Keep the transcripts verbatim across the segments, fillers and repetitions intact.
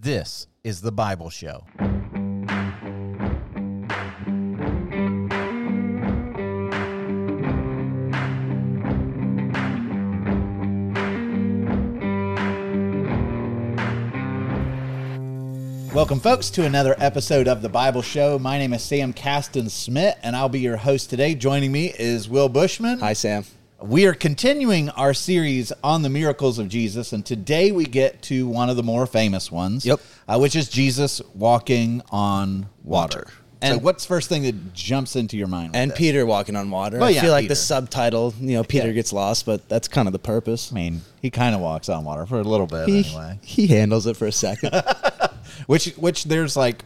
This is The Bible Show. Welcome, folks, to another episode of The Bible Show. My name is Sam Caston Smith, and I'll be your host today. Joining me is Will Bushman. Hi, Sam. We are continuing our series on the miracles of Jesus, and today we get to one of the more famous ones, Yep. uh, which is Jesus walking on water. Water. And so And- what's first thing that jumps into your mind? with And this? Peter walking on water. Well, I yeah, feel like Peter. the subtitle, you know, Peter Yeah. gets lost, but that's kind of the purpose. I mean, he kind of walks on water for a little bit He, anyway. he handles it for a second. Which, which there's like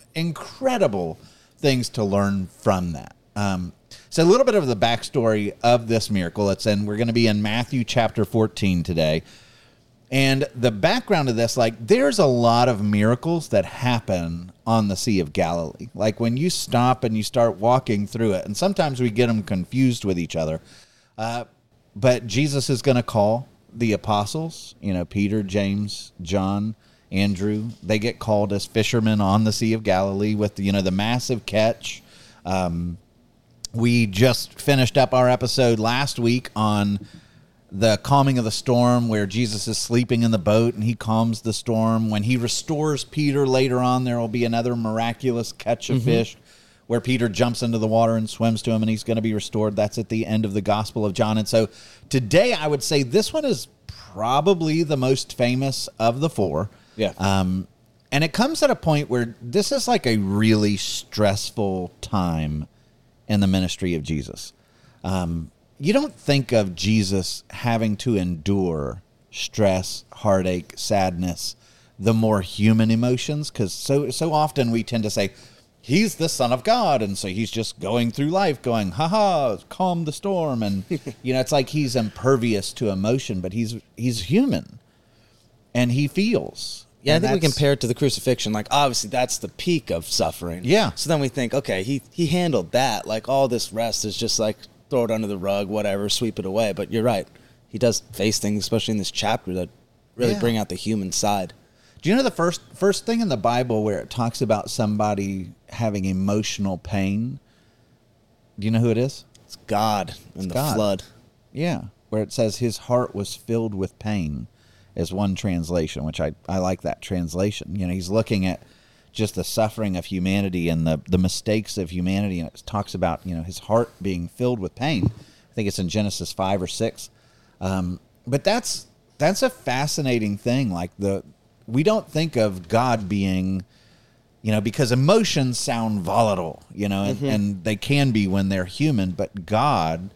incredible things to learn from that. Um, so a little bit of the backstory of this miracle. It's in, we're going to be in Matthew chapter fourteen today. And the background of this, like, there's a lot of miracles that happen on the Sea of Galilee. Like when you stop and you start walking through it, and sometimes we get them confused with each other. Uh, but Jesus is going to call the apostles, you know, Peter, James, John, Andrew. They get called as fishermen on the Sea of Galilee with, you know, the massive catch. Um, we just finished up our episode last week on the calming of the storm, where Jesus is sleeping in the boat and he calms the storm. When he restores Peter later on, there will be another miraculous catch of mm-hmm. fish where Peter jumps into the water and swims to him and he's going to be restored. That's at the end of the Gospel of John. And so today I would say this one is probably the most famous of the four. Yeah. Um, and it comes at a point where this is like a really stressful time in the ministry of Jesus. Um, you don't think of Jesus having to endure stress, heartache, sadness, the more human emotions, because so so often we tend to say, he's the Son of God, and so he's just going through life going, ha-ha, calm the storm, and you know, it's like he's impervious to emotion, but he's he's human, and he feels. Yeah, And I think we that's- compare it to the crucifixion. Like, obviously, that's the peak of suffering. Yeah. So then we think, okay, he, he handled that. Like, all this rest is just like, throw it under the rug, whatever, sweep it away. But you're right. He does face things, especially in this chapter, that really Yeah. bring out the human side. Do you know the first first thing in the Bible where it talks about somebody having emotional pain? Do you know who it is? It's God and the God. flood. Yeah, where it says his heart was filled with pain is one translation, which I, I like that translation. You know, he's looking at just the suffering of humanity and the, the mistakes of humanity, and it talks about, you know, his heart being filled with pain. I think it's in Genesis five or six. Um, but that's that's a fascinating thing. Like, the we don't think of God being, you know, because emotions sound volatile, you know, and, Mm-hmm. and they can be when they're human, but God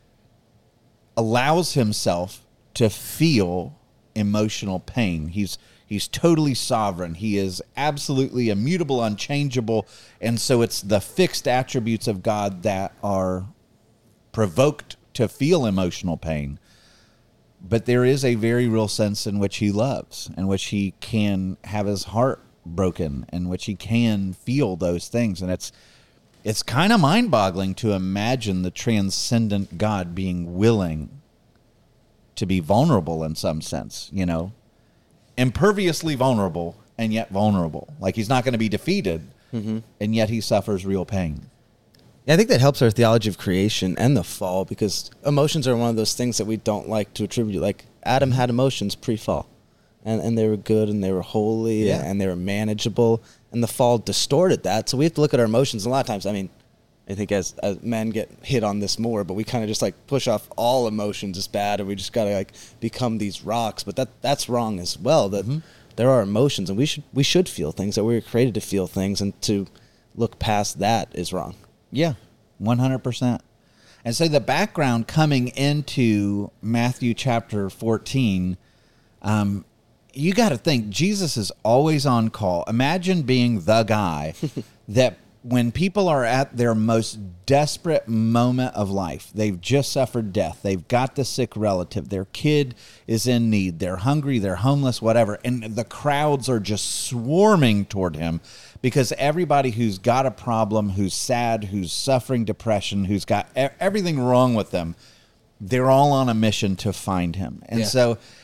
allows himself to feel emotional pain. He's he's totally sovereign. He is absolutely immutable, unchangeable, and so it's the fixed attributes of God that are provoked to feel emotional pain. But there is a very real sense in which he loves, in which he can have his heart broken, in which he can feel those things. And it's it's kind of mind-boggling to imagine the transcendent God being willing to be vulnerable in some sense, you know, imperviously vulnerable and yet vulnerable. Like, he's not going to be defeated, mm-hmm. and yet he suffers real pain. Yeah, I think that helps our theology of creation and the fall, because emotions are one of those things that we don't like to attribute. Like, Adam had emotions pre-fall, and, and they were good and they were holy Yeah. and they were manageable, and the fall distorted that. So we have to look at our emotions. And a lot of times, I mean, I think as, as men get hit on this more, but we kind of just like push off all emotions as bad, and we just got to like become these rocks. But that that's wrong as well, that mm-hmm. there are emotions, and we should we should feel things, that we were created to feel things, and to look past that is wrong. Yeah, one hundred percent. And so the background coming into Matthew chapter fourteen, um, you got to think Jesus is always on call. Imagine being the guy that when people are at their most desperate moment of life, they've just suffered death, they've got the sick relative, their kid is in need, they're hungry, they're homeless, whatever, and the crowds are just swarming toward him because everybody who's got a problem, who's sad, who's suffering depression, who's got e- everything wrong with them, they're all on a mission to find him. And yeah. so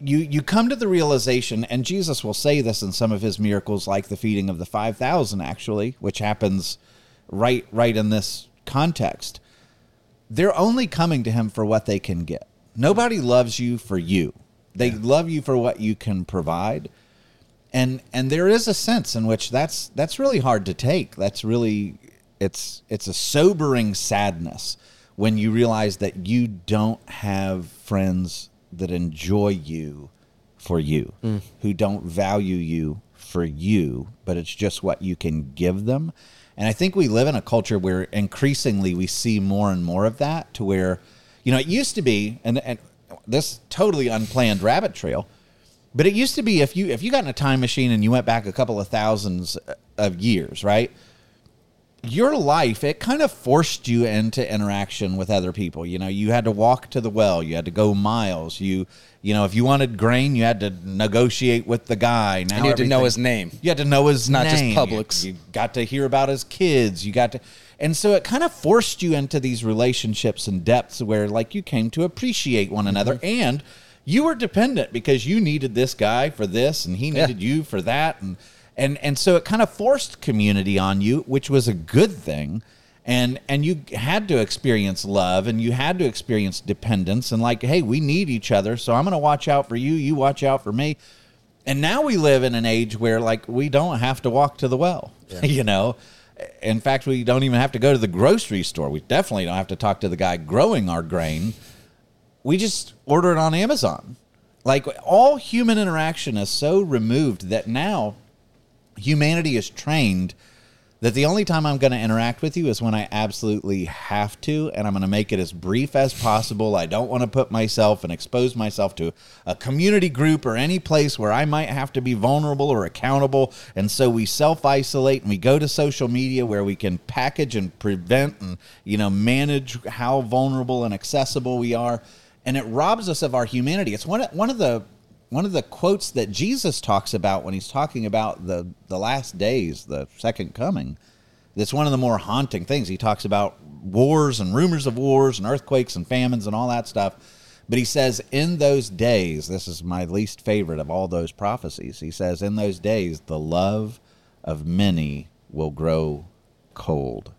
you you come to the realization, and Jesus will say this in some of his miracles, like the feeding of the five thousand, actually, which happens right right in this context. They're only coming to him for what they can get. Nobody loves you for you. They yeah. love you for what you can provide. And and there is a sense in which that's that's really hard to take. That's really it's it's a sobering sadness when you realize that you don't have friends that enjoy you for you, mm. who don't value you for you, but it's just what you can give them. And I think we live in a culture where increasingly we see more and more of that, to where, you know, it used to be, and, and this totally unplanned rabbit trail, but it used to be if you if you got in a time machine and you went back a couple of thousands of years, right? Your life, it kind of forced you into interaction with other people. You know, you had to walk to the well. You had to go miles. You, you know, if you wanted grain, you had to negotiate with the guy. Now and you had to know his name. You had to know his Not name. Not just Publix. You, you got to hear about his kids. You got to, and so it kind of forced you into these relationships and depths where, like, you came to appreciate one another, mm-hmm. and you were dependent because you needed this guy for this, and he needed yeah. you for that, and. And and so it kind of forced community on you, which was a good thing. And and you had to experience love, and you had to experience dependence, and like, hey, we need each other, so I'm going to watch out for you, you watch out for me. And now we live in an age where, like, we don't have to walk to the well, yeah. you know. In fact, we don't even have to go to the grocery store. We definitely don't have to talk to the guy growing our grain. We just order it on Amazon. Like, all human interaction is so removed that now humanity is trained that the only time I'm going to interact with you is when I absolutely have to, and I'm going to make it as brief as possible. I don't want to put myself and expose myself to a community group or any place where I might have to be vulnerable or accountable, and so we self-isolate and we go to social media where we can package and prevent and, you know, manage how vulnerable and accessible we are, and it robs us of our humanity. It's one of, one of the One of the quotes that Jesus talks about when he's talking about the, the last days, the second coming, that's one of the more haunting things. He talks about wars and rumors of wars and earthquakes and famines and all that stuff. But he says, in those days, this is my least favorite of all those prophecies. He says, in those days, the love of many will grow cold.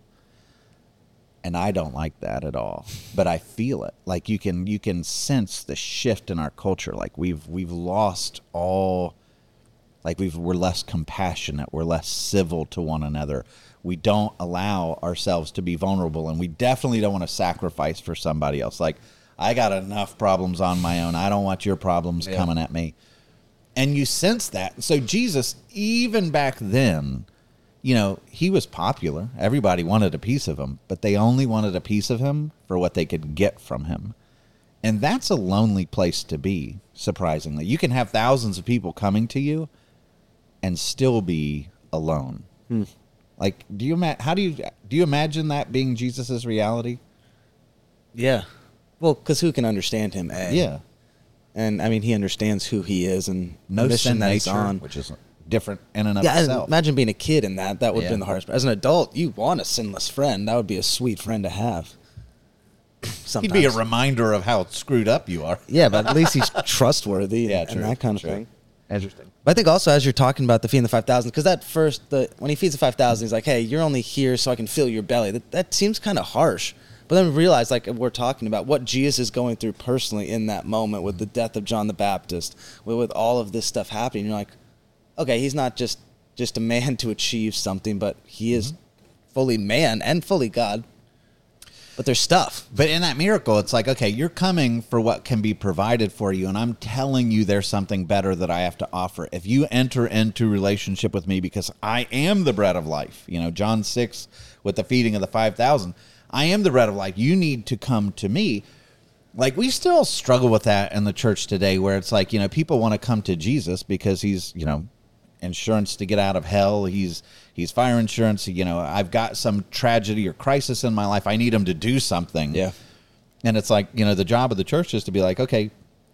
And I don't like that at all, but I feel it. Like, you can you can sense the shift in our culture. Like, we've we've lost all, like we've we're less compassionate, we're less civil to one another. We don't allow ourselves to be vulnerable, and we definitely don't want to sacrifice for somebody else. Like, I got enough problems on my own. I don't want your problems yeah. coming at me. And you sense that. So Jesus, even back then, you know, he was popular. Everybody wanted a piece of him, but they only wanted a piece of him for what they could get from him. And that's a lonely place to be, surprisingly. You can have thousands of people coming to you and still be alone. Hmm. Like, do you ima- how do you do you imagine that being Jesus's reality? Yeah. Well, because who can understand him, A? Yeah. And, I mean, he understands who he is and no the mission sin that he's nature, on. which is different in and of yeah, itself. Imagine being a kid in that. That would have Yeah. been the hardest. As an adult, you want a sinless friend. That would be a sweet friend to have. Sometimes. He'd be a reminder of how screwed up you are. Yeah, but at least he's trustworthy Yeah, and, true, and that kind of true. thing. Interesting. But I think also, as you're talking about the feeding the five thousand, because that first, the when he feeds the five thousand, he's like, hey, you're only here so I can fill your belly. That, that seems kind of harsh. But then we realize, like we're talking about, what Jesus is going through personally in that moment with the death of John the Baptist, with, with all of this stuff happening. You're like, okay, he's not just, just a man to achieve something, but he is mm-hmm. fully man and fully God. But there's stuff. But in that miracle, it's like, okay, you're coming for what can be provided for you, and I'm telling you there's something better that I have to offer. If you enter into relationship with me, because I am the bread of life, you know, John six with the feeding of the five thousand, I am the bread of life. You need to come to me. Like, we still struggle with that in the church today, where it's like, you know, people want to come to Jesus because he's, you know, insurance to get out of hell. He's he's fire insurance. You know, I've got some tragedy or crisis in my life. I need him to do something. Yeah. And it's like, you know, the job of the church is to be like, okay,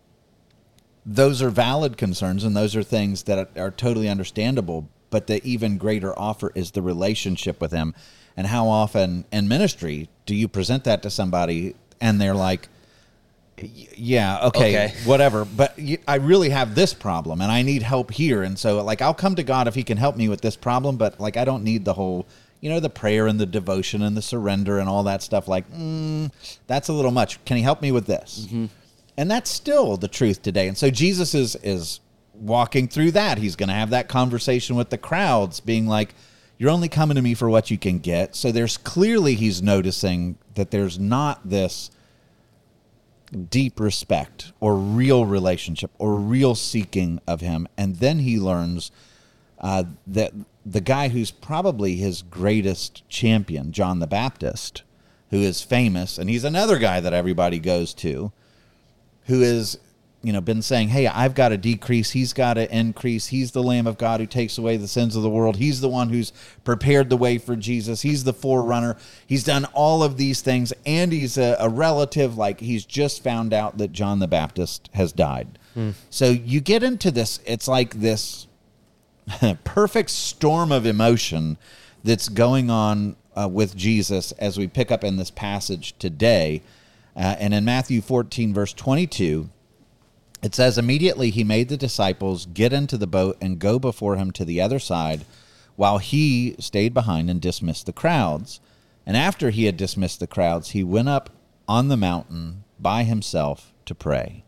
those are valid concerns and those are things that are totally understandable. But the even greater offer is the relationship with him. And how often in ministry do you present that to somebody and they're like, Yeah, okay, Okay. whatever. But y- I really have this problem, and I need help here. And so, like, I'll come to God if He can help me with this problem. But like, I don't need the whole, you know, the prayer and the devotion and the surrender and all that stuff. Like, mm, that's a little much. Can He help me with this? Mm-hmm. And that's still the truth today. And so Jesus is is walking through that. He's going to have that conversation with the crowds, being like, "You're only coming to me for what you can get." So there's clearly he's noticing that there's not this deep respect or real relationship or real seeking of him. And then he learns uh, that the guy who's probably his greatest champion, John the Baptist, who is famous, and he's another guy that everybody goes to, who is, you know, been saying, hey, I've got to decrease, he's got to increase. He's the Lamb of God who takes away the sins of the world. He's the one who's prepared the way for Jesus. He's the forerunner. He's done all of these things, and he's a, a relative. Like, he's just found out that John the Baptist has died. Hmm. So you get into this, it's like this perfect storm of emotion that's going on uh, with Jesus as we pick up in this passage today. Uh, and in Matthew fourteen, verse twenty-two, it says, immediately he made the disciples get into the boat and go before him to the other side, while he stayed behind and dismissed the crowds. And after he had dismissed the crowds, he went up on the mountain by himself to pray.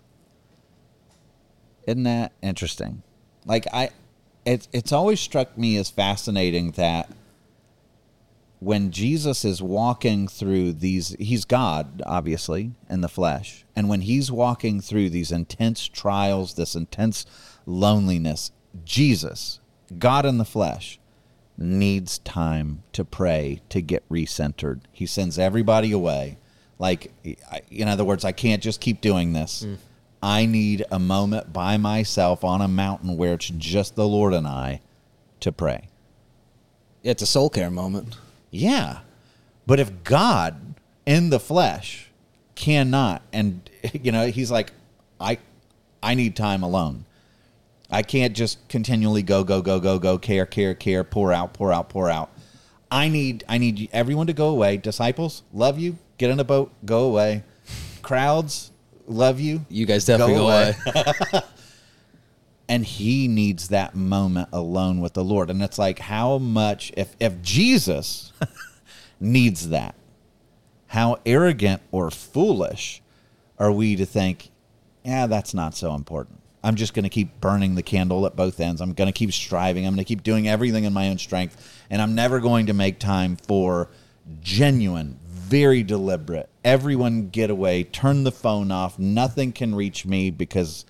Isn't that interesting? Like, I, it, it's always struck me as fascinating that when Jesus is walking through these, he's God, obviously, in the flesh. And when he's walking through these intense trials, this intense loneliness, Jesus, God in the flesh, needs time to pray to get recentered. He sends everybody away. Like, in other words, I can't just keep doing this. Mm. I need a moment by myself on a mountain where it's just the Lord and I to pray. Yeah, it's a soul care moment. Yeah. But if God in the flesh cannot, and, you know, he's like, I I need time alone. I can't just continually go, go, go, go, go, care, care, care, pour out, pour out, pour out. I need I need everyone to go away. Disciples, love you. Get in a boat, go away. Crowds, love you. You guys definitely go, go away. away. And he needs that moment alone with the Lord. And it's like, how much, if, if Jesus needs that, how arrogant or foolish are we to think, yeah, that's not so important. I'm just going to keep burning the candle at both ends. I'm going to keep striving. I'm going to keep doing everything in my own strength. And I'm never going to make time for genuine, very deliberate, everyone get away, turn the phone off. Nothing can reach me because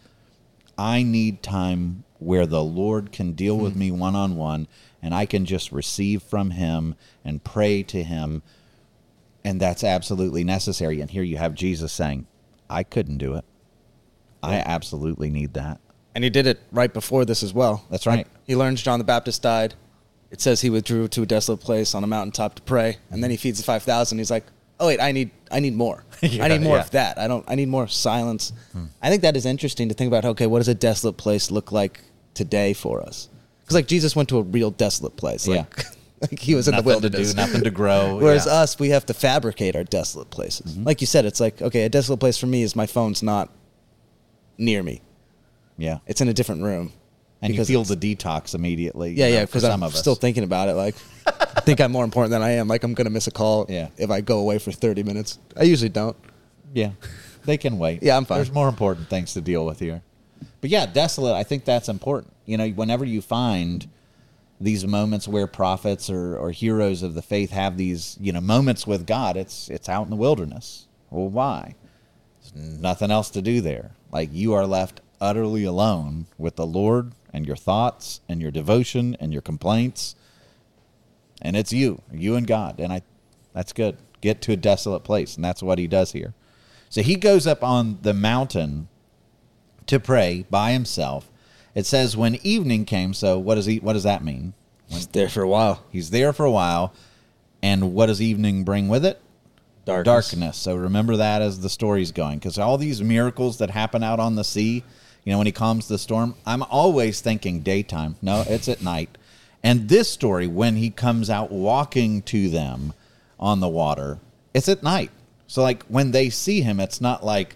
I need time where the Lord can deal with me one-on-one, and I can just receive from him and pray to him, and that's absolutely necessary. And here you have Jesus saying, I couldn't do it. I absolutely need that. And he did it right before this as well. That's right. Like, he learns John the Baptist died. It says he withdrew to a desolate place on a mountaintop to pray, and then he feeds the five thousand. He's like, oh, wait, I need I need more. yeah, I need more yeah. of that. I don't. I need more silence. Hmm. I think that is interesting to think about, okay, what does a desolate place look like today for us? Because, like, Jesus went to a real desolate place. Like, yeah. like he was in nothing the wilderness. To do, nothing to grow. Whereas yeah. us, we have to fabricate our desolate places. Mm-hmm. Like you said, it's like, okay, a desolate place for me is my phone's not near me. Yeah. It's in a different room. And you feel the detox immediately. Yeah, you know, yeah, because I'm still thinking about it. Like, I think I'm more important than I am. Like, I'm going to miss a call yeah. if I go away for thirty minutes. I usually don't. Yeah, they can wait. Yeah, I'm fine. There's more important things to deal with here. But yeah, desolate, I think that's important. You know, whenever you find these moments where prophets or, or heroes of the faith have these, you know, moments with God, it's it's out in the wilderness. Well, why? There's nothing else to do there. Like, you are left utterly alone with the Lord and your thoughts and your devotion and your complaints. And it's you, you and God. And I, that's good. Get to a desolate place. And that's what he does here. So he goes up on the mountain to pray by himself. It says when evening came. So what does he, what does that mean? He's there for a while. He's there for a while. And what does evening bring with it? Darkness. Darkness. So remember that as the story's going. Because all these miracles that happen out on the sea, you know, when he calms the storm, I'm always thinking daytime. No, it's at night. And this story, when he comes out walking to them on the water, it's at night. So, like, when they see him, it's not like,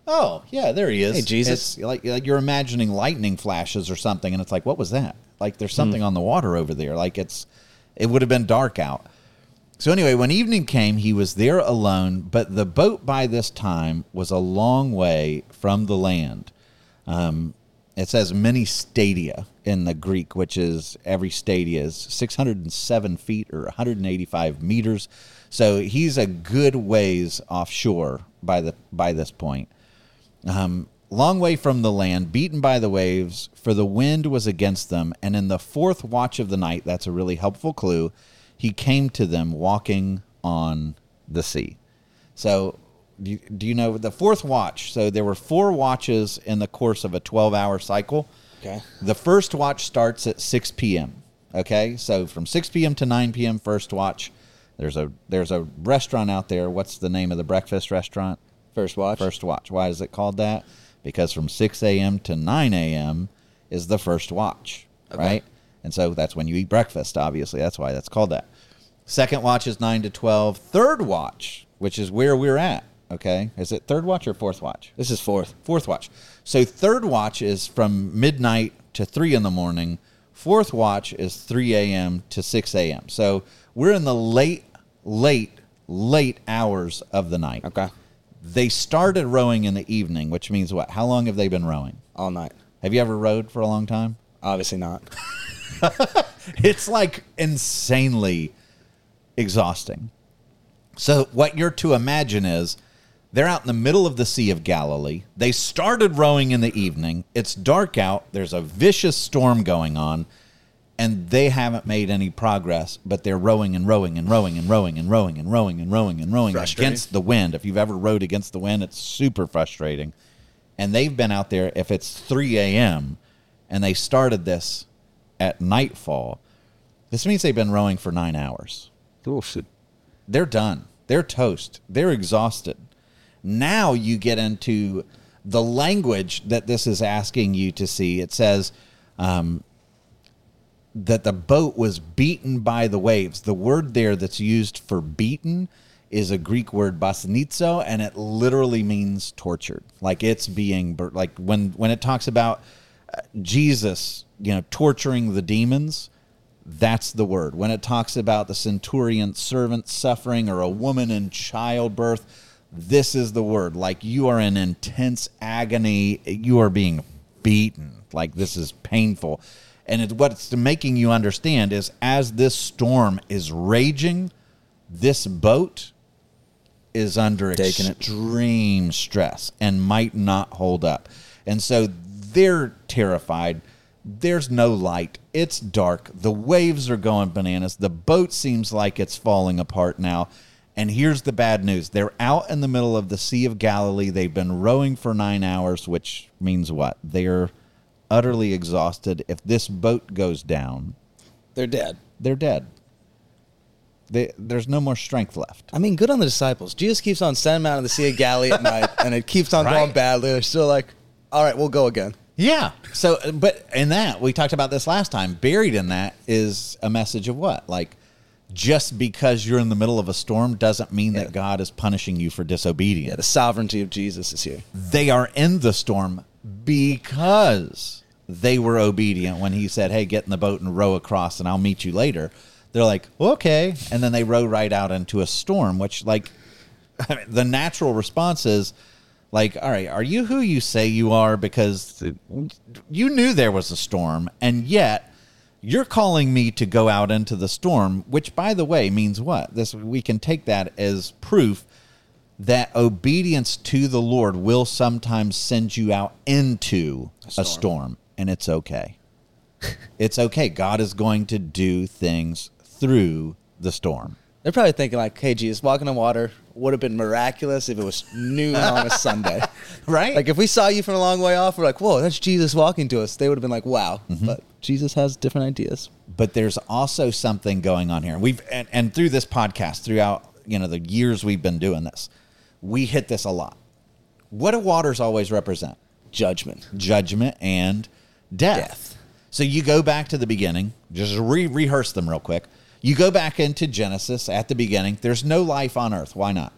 oh, yeah, there he is. Hey, Jesus. It's like, like you're imagining lightning flashes or something, and it's like, what was that? Like, there's something mm. on the water over there. Like, it's, it would have been dark out. So anyway, when evening came, he was there alone, but the boat by this time was a long way from the land. Um, it says many stadia in the Greek, which is every stadia is six hundred seven feet or one hundred eighty-five meters. So he's a good ways offshore by the by this point. Um, long way from the land, beaten by the waves, for the wind was against them. And in the fourth watch of the night, that's a really helpful clue, he came to them walking on the sea. So do you, do you know the fourth watch? So there were four watches in the course of a twelve-hour cycle. Okay. The first watch starts at six p.m. Okay, so from six p.m. to nine p.m. first watch. There's a there's a restaurant out there. What's the name of the breakfast restaurant? First Watch. First Watch. Why is it called that? Because from six a.m. to nine a.m. is the first watch, okay. Right? And so that's when you eat breakfast, obviously. That's why that's called that. Second watch is nine to twelve. Third watch, which is where we're at, okay? Is it third watch or fourth watch? This is fourth. Fourth watch. So third watch is from midnight to three in the morning. Fourth watch is three a.m. to six a.m. So we're in the late, late, late hours of the night. Okay. They started rowing in the evening, which means what? How long have they been rowing? All night. Have you ever rowed for a long time? Obviously not. It's like insanely exhausting. So what you're to imagine is they're out in the middle of the Sea of Galilee. They started rowing in the evening. It's dark out. There's a vicious storm going on, and they haven't made any progress, but they're rowing and rowing and rowing and rowing and rowing and rowing and rowing and rowing against the wind. If you've ever rowed against the wind, it's super frustrating. And they've been out there, if it's three a.m., and they started this at nightfall, this means they've been rowing for nine hours. Oh, shit. They're done. They're toast. They're exhausted. Now you get into the language that this is asking you to see. It says um, that the boat was beaten by the waves. The word there that's used for beaten is a Greek word basanizo, and it literally means tortured. Like it's being, like when, when it talks about Jesus, you know, torturing the demons, that's the word. When it talks about the centurion servant suffering or a woman in childbirth, this is the word. Like you are in intense agony. You are being beaten. Like this is painful. And it, what it's making you understand is as this storm is raging, this boat is under Taking extreme it. stress and might not hold up. And so they're terrified. There's no light. It's dark. The waves are going bananas. The boat seems like it's falling apart now. And here's the bad news. They're out in the middle of the Sea of Galilee. They've been rowing for nine hours, which means what? They're utterly exhausted. If this boat goes down, they're dead. They're dead. They, there's no more strength left. I mean, good on the disciples. Jesus keeps on sending them out of the Sea of Galilee at night, and it keeps on right? going badly. They're still like, all right, we'll go again. Yeah. So, but in that, we talked about this last time, buried in that is a message of what? Like, just because you're in the middle of a storm doesn't mean yeah. that God is punishing you for disobedience. Yeah, the sovereignty of Jesus is here. They are in the storm because they were obedient when he said, hey, get in the boat and row across and I'll meet you later. They're like, okay. And then they row right out into a storm, which like I mean, the natural response is like, all right, are you who you say you are? Because you knew there was a storm and yet you're calling me to go out into the storm, which, by the way, means what? This we can take that as proof that obedience to the Lord will sometimes send you out into a storm, a storm and it's okay. It's okay. God is going to do things through the storm. They're probably thinking like, hey, Jesus, walking on water would have been miraculous if it was noon on a Sunday. Right? Like if we saw you from a long way off, we're like, whoa, that's Jesus walking to us. They would have been like, wow. Mm-hmm. But Jesus has different ideas. But there's also something going on here. We've and, and through this podcast, throughout you know the years we've been doing this, we hit this a lot. What do waters always represent? Judgment. Judgment and death. death. So you go back to the beginning, just re- rehearse them real quick. You go back into Genesis at the beginning. There's no life on earth. Why not?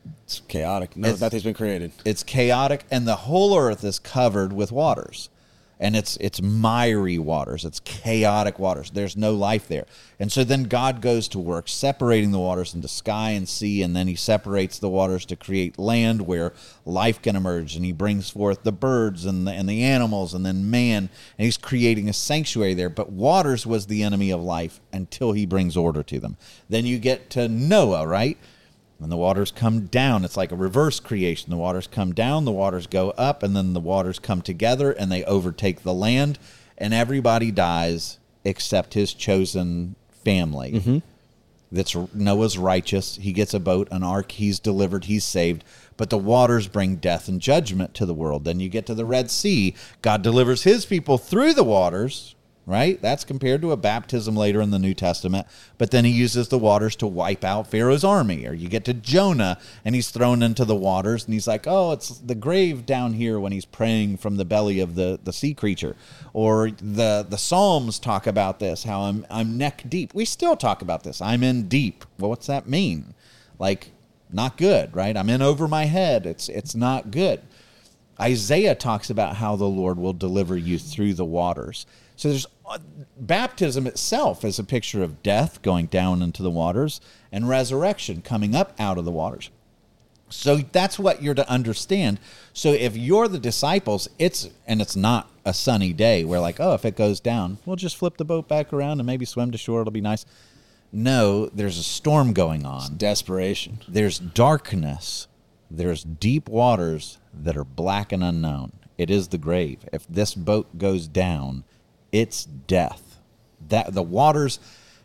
It's chaotic. No, It's- nothing's been created. It's chaotic, and the whole earth is covered with waters. And it's it's miry waters. It's chaotic waters. There's no life there. And so then God goes to work separating the waters into sky and sea, and then he separates the waters to create land where life can emerge. And he brings forth the birds and the, and the animals and then man, and he's creating a sanctuary there. But waters was the enemy of life until he brings order to them. Then you get to Noah, right? When the waters come down, it's like a reverse creation. The waters come down, the waters go up, and then the waters come together and they overtake the land, and everybody dies except his chosen family. Mm-hmm. That's Noah's righteous. He gets a boat, an ark, he's delivered, he's saved. But the waters bring death and judgment to the world. Then you get to the Red Sea. God delivers his people through the waters, right? That's compared to a baptism later in the New Testament. But then he uses the waters to wipe out Pharaoh's army. Or you get to Jonah, and he's thrown into the waters, and he's like, oh, it's the grave down here when he's praying from the belly of the, the sea creature. Or the, the Psalms talk about this, how I'm, I'm neck deep. We still talk about this. I'm in deep. Well, what's that mean? Like, not good, right? I'm in over my head. It's, it's not good. Isaiah talks about how the Lord will deliver you through the waters. So there's baptism itself is a picture of death going down into the waters and resurrection coming up out of the waters. So that's what you're to understand. So if you're the disciples, it's and it's not a sunny day where like, oh, if it goes down, we'll just flip the boat back around and maybe swim to shore. It'll be nice. No, there's a storm going on. It's desperation. There's darkness. There's deep waters that are black and unknown. It is the grave. If this boat goes down, it's death. That the waters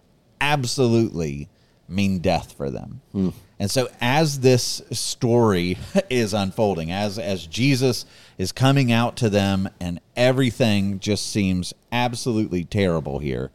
absolutely mean death for them. Mm. And so as this story is unfolding, as as Jesus is coming out to them and everything just seems absolutely terrible here,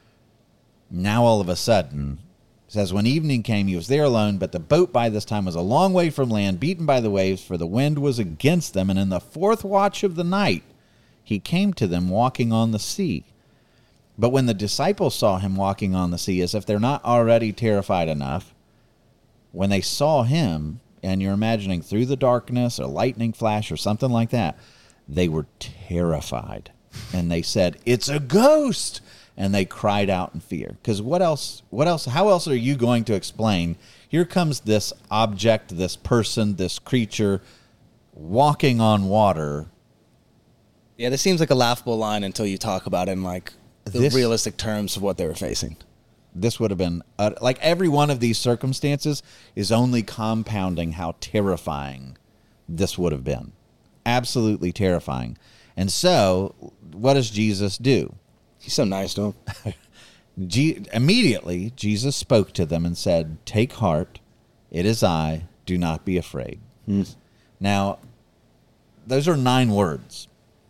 now all of a sudden, it says, when evening came, he was there alone, but the boat by this time was a long way from land, beaten by the waves, for the wind was against them. And in the fourth watch of the night, he came to them walking on the sea. But when the disciples saw him walking on the sea, as if they're not already terrified enough, when they saw him, and you're imagining through the darkness, a lightning flash or something like that, they were terrified. And they said, it's a ghost! And they cried out in fear. Because what else, what else, how else are you going to explain? Here comes this object, this person, this creature walking on water. Yeah, this seems like a laughable line until you talk about it in like the This- realistic terms of what they were facing. This would have been, uh, like every one of these circumstances is only compounding how terrifying this would have been. Absolutely terrifying. And so, what does Jesus do? He's so nice to him. G- immediately, Jesus spoke to them and said, take heart, it is I, do not be afraid. Hmm. Now, those are nine words,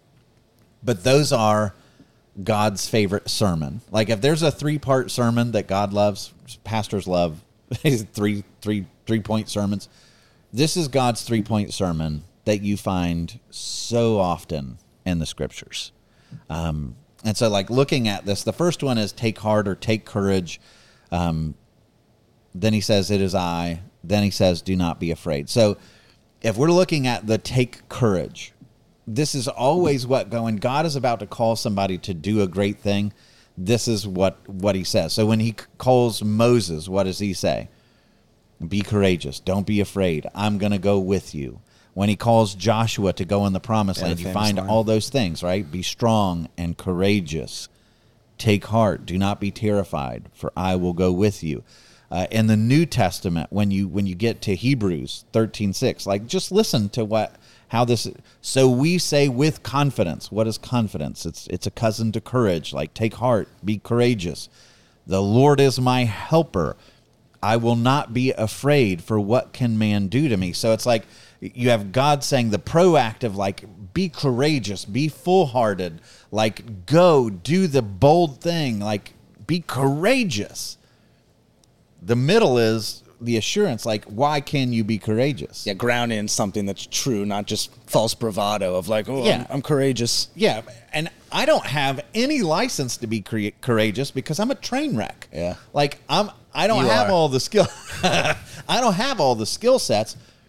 but those are God's favorite sermon. Like if there's a three-part sermon that God loves, pastors love, three, three, three-point sermons, this is God's three-point sermon that you find so often in the scriptures. Um, and so like looking at this, the first one is take heart or take courage. Um, then he says, it is I. Then he says, do not be afraid. So if we're looking at the take courage, this is always what when God is about to call somebody to do a great thing, this is what, what he says. So when he calls Moses, what does he say? Be courageous. Don't be afraid. I'm going to go with you. When he calls Joshua to go in the promised Yeah, land, the you famous find line. all those things, right? Be strong and courageous. Take heart. Do not be terrified, for I will go with you. Uh, in the New Testament, when you when you get to Hebrews thirteen six, like just listen to what how this. So we say with confidence. What is confidence? It's it's a cousin to courage. Like take heart, be courageous. The Lord is my helper. I will not be afraid, for what can man do to me? So it's like you have God saying the proactive, like be courageous, be full-hearted, like go do the bold thing, like be courageous. The middle is the assurance, like why can you be courageous? Yeah, grounded in something that's true, not just false bravado of like, oh, Yeah. I'm, I'm courageous. Yeah, and I don't have any license to be cre- courageous because I'm a train wreck. Yeah. Like I'm I don't You have are. all the skill I don't have all the skill sets,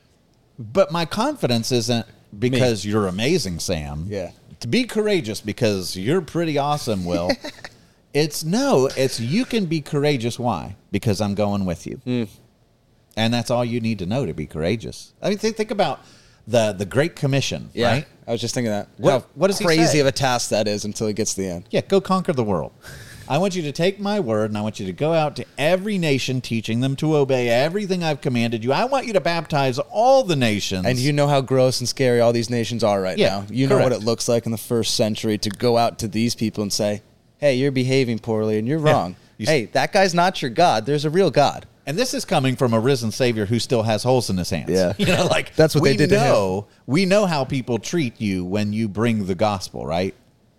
But my confidence isn't because Me. you're amazing, Sam. Yeah. To be courageous because you're pretty awesome, Will. It's no, it's you can be courageous. Why? Because I'm going with you. Mm. And that's all you need to know to be courageous. I mean, think, think about the, the Great Commission, yeah, right? I was just thinking that. What, How what is crazy of a task that is until it gets to the end. Yeah, go conquer the world. I want you to take my word, and I want you to go out to every nation, teaching them to obey everything I've commanded you. I want you to baptize all the nations. And you know how gross and scary all these nations are right yeah, now. You correct. know what it looks like in the first century to go out to these people and say, hey, you're behaving poorly and you're wrong. Yeah. You hey, that guy's not your God. There's a real God. And this is coming from a risen Savior who still has holes in his hands. Yeah. You know, like that's what we they did know, to him. We know how people treat you when you bring the gospel, right?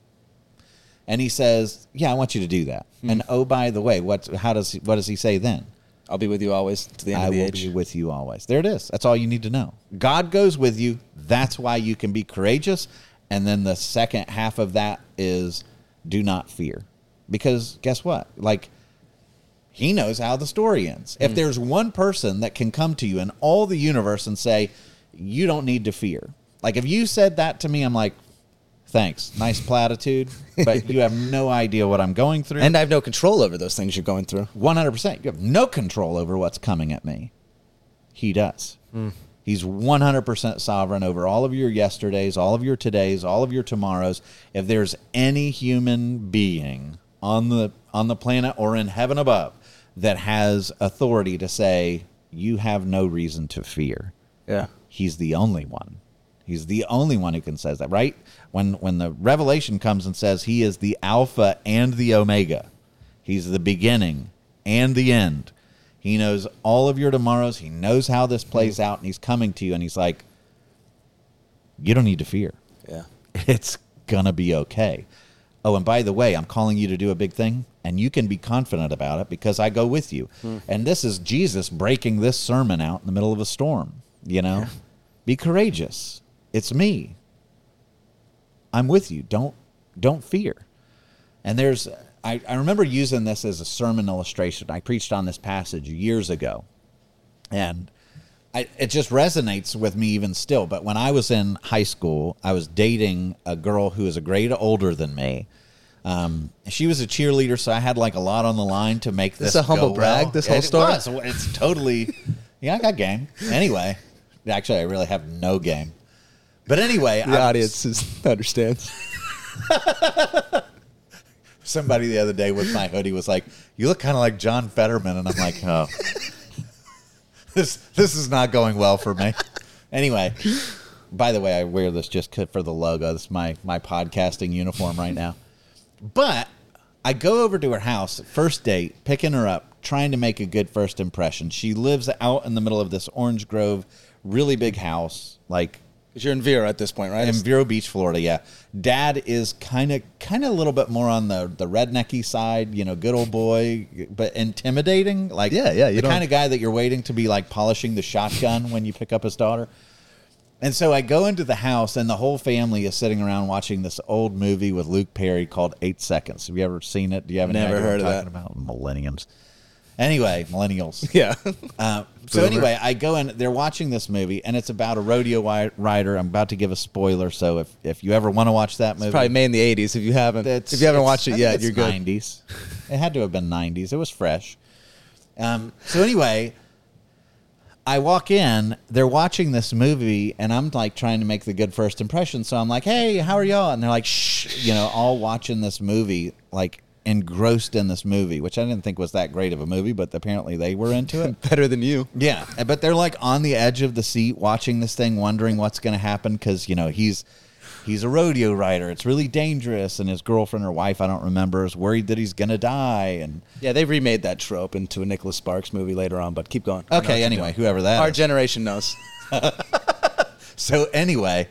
And he says, yeah, I want you to do that. Hmm. And oh, by the way, what how does he, what does he say then? I'll be with you always to the end I of the will age. be with you always. There it is. That's all you need to know. God goes with you. That's why you can be courageous. And then the second half of that is do not fear. Because guess what? Like, he knows how the story ends. Mm. If there's one person that can come to you in all the universe and say, you don't need to fear. Like, if you said that to me, I'm like, thanks. Nice platitude. But you have no idea what I'm going through. And I have no control over those things you're going through. one hundred percent. You have no control over what's coming at me. He does. Mm. He's one hundred percent sovereign over all of your yesterdays, all of your todays, all of your tomorrows. If there's any human being on the on the planet or in heaven above that has authority to say, you have no reason to fear. Yeah. He's the only one. He's the only one who can say that, right? When when the revelation comes and says he is the Alpha and the Omega. He's the beginning and the end. He knows all of your tomorrows. He knows how this plays out, and he's coming to you, and he's like, you don't need to fear. Yeah. It's going to be okay. Oh, and by the way, I'm calling you to do a big thing, and you can be confident about it because I go with you. Hmm. And this is Jesus breaking this sermon out in the middle of a storm, you know? Yeah. Be courageous. It's me. I'm with you. Don't don't fear. And there's, I, I remember using this as a sermon illustration. I preached on this passage years ago. And I, it just resonates with me even still. But when I was in high school, I was dating a girl who was a grade older than me. Um, she was a cheerleader, so I had like a lot on the line to make this. This a humble go brag. Well. This whole it story. Was. It's totally. Yeah, I got game. Anyway, actually, I really have no game. But anyway, the I'm, audience is, understands. Somebody the other day with my hoodie was like, "You look kind of like John Fetterman," and I'm like, "Oh, this this is not going well for me." Anyway, by the way, I wear this just for the logo. This is my my podcasting uniform right now. But I go over to her house, first date, picking her up, trying to make a good first impression. She lives out in the middle of this Orange Grove, really big house, like. Because you're in Vero at this point, right? In Vero Beach, Florida, yeah. Dad is kind of kind of a little bit more on the, the rednecky side, you know, good old boy, but intimidating. Like, yeah, yeah, the kind of guy that you're waiting to be like polishing the shotgun when you pick up his daughter. And so I go into the house, and the whole family is sitting around watching this old movie with Luke Perry called Eight Seconds. Have you ever seen it? Do you have any Never idea heard what of I'm that. talking about? Millenniums. Anyway, millennials. Yeah. Uh, so anyway, I go in. They're watching this movie, and it's about a rodeo wi- rider. I'm about to give a spoiler, so if, if you ever want to watch that movie, it's probably made in the eighties. If you haven't, it's, if you haven't it's, watched it I yet, think you're it's good. nineties. It had to have been nineties. It was fresh. Um. So anyway, I walk in. They're watching this movie, and I'm like trying to make the good first impression. So I'm like, "Hey, how are y'all?" And they're like, "Shh," you know, all watching this movie, like. Engrossed in this movie, which I didn't think was that great of a movie, but apparently they were into it. Better than you. Yeah, but they're like on the edge of the seat watching this thing, wondering what's going to happen because, you know, he's he's a rodeo rider. It's really dangerous, and his girlfriend or wife, I don't remember, is worried that he's going to die. And yeah, they remade that trope into a Nicholas Sparks movie later on, but keep going. Okay, anyway, whoever that Our is. generation knows. So anyway,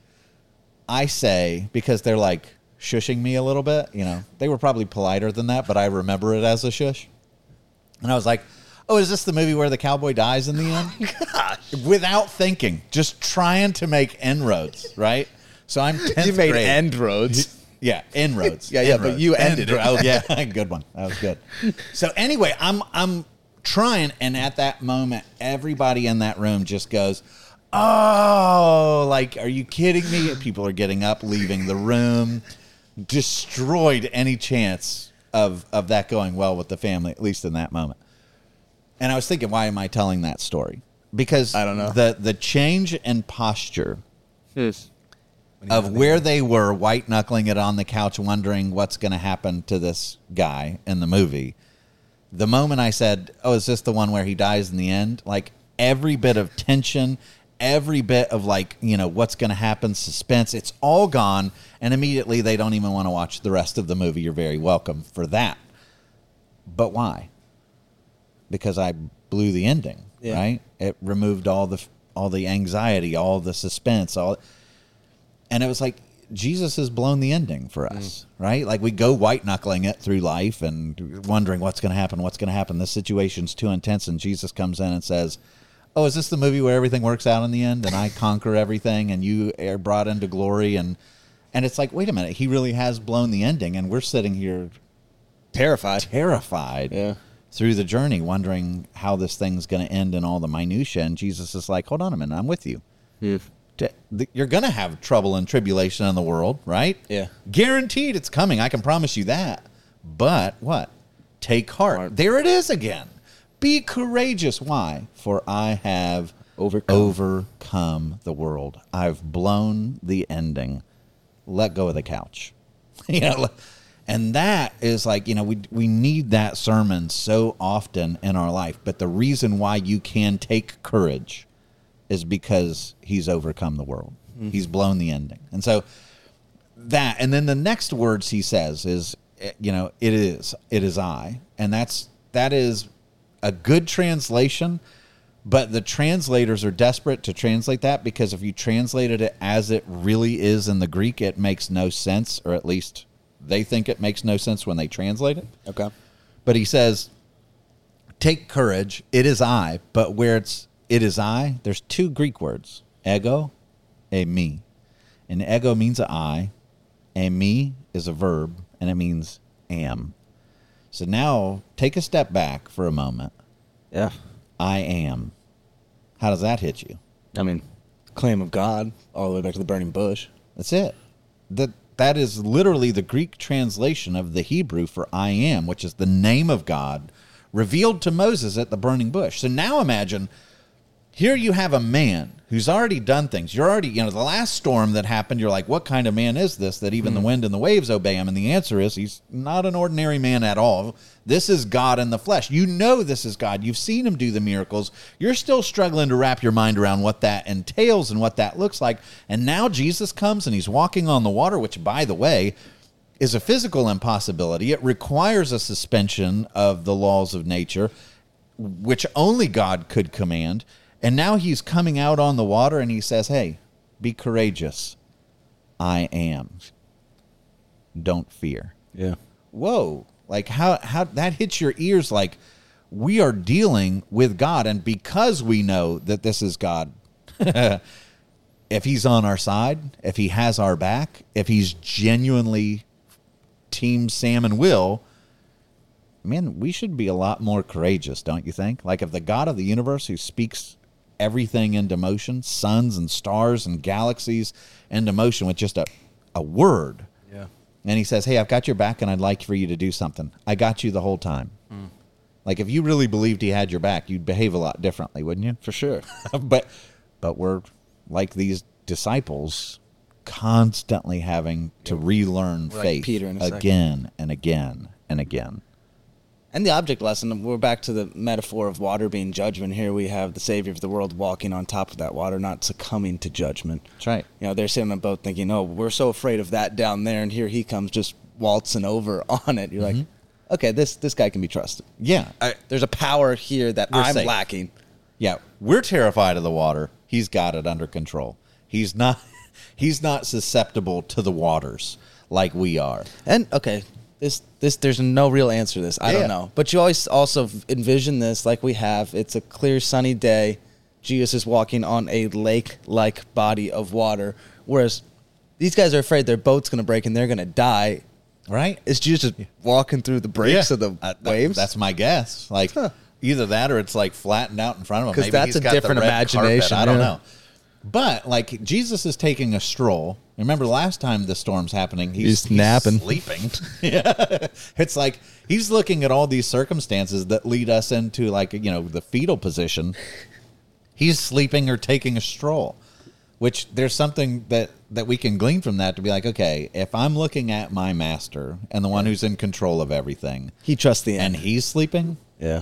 I say, because they're like, shushing me a little bit, you know. They were probably politer than that, but I remember it as a shush. And I was like, oh, is this the movie where the cowboy dies in the end? Gosh. Without thinking, just trying to make inroads, right? So I'm tenth You made grade. end roads. Yeah, inroads. yeah, yeah, Inroads. but you ended End- it. Oh, yeah, good one. That was good. So anyway, I'm I'm trying, and at that moment, everybody in that room just goes, oh, like, are you kidding me? People are getting up, leaving the room, destroyed any chance of of that going well with the family, at least in that moment. And I was thinking, why am I telling that story? Because I don't know. the the change in posture Yes. of where they were, white knuckling it on the couch, wondering what's going to happen to this guy in the movie. The moment I said, "Oh, is this the one where he dies in the end?" Like every bit of tension, every bit of like, you know, what's going to happen, suspense, it's all gone, and immediately they don't even want to watch the rest of the movie. You're very welcome for that. But why? Because I blew the ending, Yeah. right? It removed all the all the anxiety, all the suspense, all, and it was like Jesus has blown the ending for us, mm. right? Like we go white knuckling it through life and wondering what's going to happen, what's going to happen. This situation's too intense, and Jesus comes in and says, "Oh, is this the movie where everything works out in the end, and I conquer everything, and you are brought into glory?" And and it's like, wait a minute, he really has blown the ending, and we're sitting here Terrified. terrified. Yeah. Through the journey, wondering how this thing's going to end and all the minutia. And Jesus is like, hold on a minute, I'm with you. Yeah. You're going to have trouble and tribulation in the world, right? Yeah. Guaranteed it's coming. I can promise you that. But what? Take heart. Heart. There it is again. Be courageous. Why? For I have Overcome. overcome the world. I've blown the ending. Let go of the couch. you know, And that is like, you know, we we need that sermon so often in our life. But the reason why you can take courage is because he's overcome the world. Mm-hmm. He's blown the ending. And so that, and then the next words he says is, you know, it is, it is I. And that's, that is a good translation, but the translators are desperate to translate that because if you translated it as it really is in the Greek, it makes no sense, or at least they think it makes no sense when they translate it. Okay. But he says, take courage, it is I. But where it's, it is I, there's two Greek words, ego, e me. And ego means I, and me is a verb, and it means am. So now take a step back for a moment. Yeah. I am. How does that hit you? I mean, claim of God, all the way back to the burning bush. That's it. That that is literally the Greek translation of the Hebrew for I am, which is the name of God revealed to Moses at the burning bush. So now imagine, here you have a man who's already done things. You're already, you know, the last storm that happened, you're like, what kind of man is this that even mm. the wind and the waves obey him? And the answer is he's not an ordinary man at all. This is God in the flesh. You know this is God. You've seen him do the miracles. You're still struggling to wrap your mind around what that entails and what that looks like. And now Jesus comes and he's walking on the water, which, by the way, is a physical impossibility. It requires a suspension of the laws of nature, which only God could command. And now he's coming out on the water and he says, hey, be courageous. I am. Don't fear. Yeah. Whoa. Like how, how that hits your ears. Like we are dealing with God. And because we know that this is God, if he's on our side, if he has our back, if he's genuinely Team Sam and Will, man, we should be a lot more courageous, don't you think? Like if the God of the universe who speaks everything into motion, suns and stars and galaxies into motion with just a, a word. Yeah. And he says, hey, I've got your back and I'd like for you to do something. I got you the whole time. Mm. Like if you really believed he had your back, you'd behave a lot differently, wouldn't you? For sure. but but we're like these disciples constantly having to yeah. relearn we're faith like Peter in a again second. and again and again. And the object lesson, we're back to the metaphor of water being judgment. Here we have the Savior of the world walking on top of that water, not succumbing to judgment. That's right. You know, they're sitting on a boat thinking, oh, we're so afraid of that down there, and here he comes just waltzing over on it. You're mm-hmm. like, okay, this this guy can be trusted. Yeah. I, There's a power here that we're I'm safe. lacking. Yeah, we're terrified of the water. He's got it under control. He's not he's not susceptible to the waters like we are. And, okay, This, this, there's no real answer to this. I yeah. don't know. But you always also envision this like we have. It's a clear, sunny day. Jesus is walking on a lake-like body of water, whereas these guys are afraid their boat's going to break and they're going to die. Right? Is Jesus just walking through the breaks yeah. of the uh, that, waves? That's my guess. Like, huh. either that or it's like flattened out in front of him. Because that's he's a got different the red imagination. Carpet. I don't yeah. know. But like Jesus is taking a stroll. Remember last time the storm's happening, He's he's, napping. sleeping. Yeah. It's like he's looking at all these circumstances that lead us into like, you know, the fetal position. He's sleeping or taking a stroll, which there's something that, that we can glean from that to be like, okay, if I'm looking at my master and the one who's in control of everything, He trusts the and end. he's sleeping, Yeah.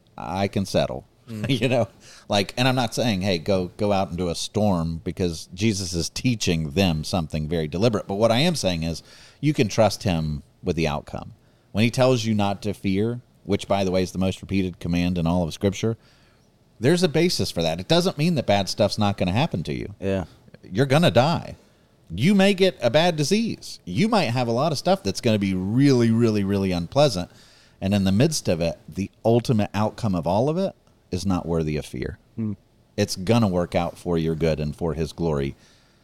I can settle. You know, like, and I'm not saying, hey, go go out into a storm, because Jesus is teaching them something very deliberate. But what I am saying is you can trust him with the outcome. When he tells you not to fear, which, by the way, is the most repeated command in all of Scripture, there's a basis for that. It doesn't mean that bad stuff's not going to happen to you. Yeah. You're going to die. You may get a bad disease. You might have a lot of stuff that's going to be really, really, really unpleasant. And in the midst of it, the ultimate outcome of all of it is not worthy of fear. Hmm. It's going to work out for your good and for his glory.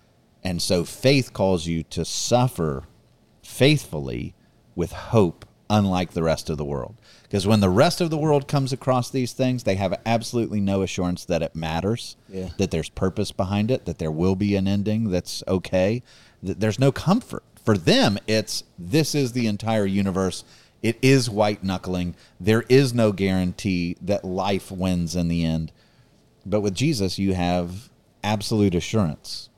And so faith calls you to suffer faithfully with hope, unlike the rest of the world. Because when the rest of the world comes across these things, they have absolutely no assurance that it matters, yeah. that there's purpose behind it, that there will be an ending that's okay. That there's no comfort. For them, it's, this is the entire universe. It is white knuckling. There is no guarantee that life wins in the end. But with Jesus, you have absolute assurance.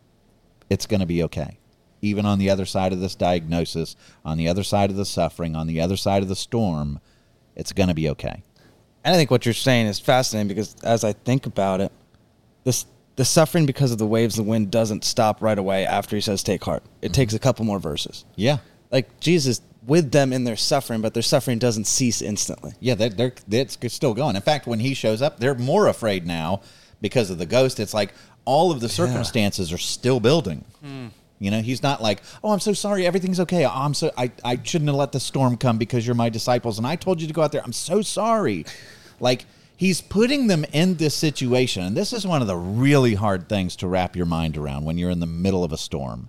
It's going to be okay. Even on the other side of this diagnosis, on the other side of the suffering, on the other side of the storm, it's going to be okay. And I think what you're saying is fascinating, because as I think about it, this the suffering because of the waves and the wind doesn't stop right away after he says take heart. It mm-hmm. takes a couple more verses. Yeah. Like Jesus with them in their suffering, but their suffering doesn't cease instantly. Yeah, they're, they're, it's still going. In fact, when he shows up, they're more afraid now because of the ghost. It's like all of the circumstances yeah. are still building. Mm. You know, he's not like, oh, I'm so sorry, everything's okay. Oh, I'm so I, I shouldn't have let the storm come because you're my disciples, and I told you to go out there. I'm so sorry. Like, he's putting them in this situation, and this is one of the really hard things to wrap your mind around when you're in the middle of a storm.